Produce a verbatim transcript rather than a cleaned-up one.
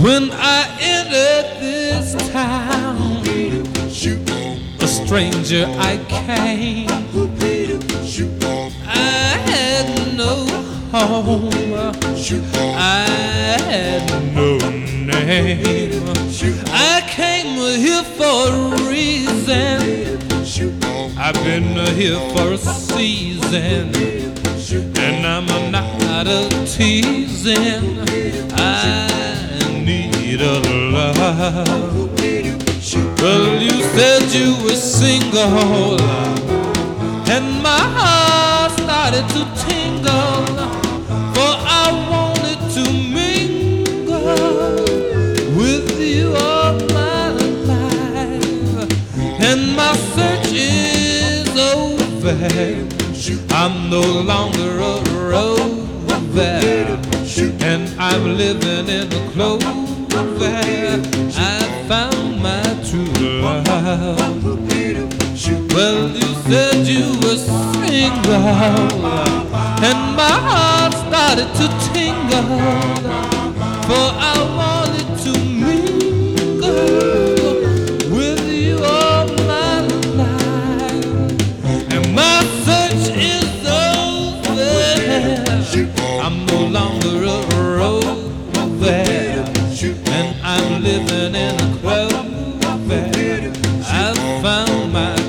When I entered this town, a stranger I came. I had no home, I had no name. I came here for a reason, I've been here for a season, and I'm not a teasing. I need a love. Well, you said you were single, and my heart started to tingle, for I wanted to mingle with you all my life. And my search is over, I'm no longer a rover, and I'm living in a clover. I found my true love. Well, you said you were single, and my heart started to tingle, for I wanted to mingle with you all my life. And my search is over, I'm no longer a rover, and I'm living in a clover. I found my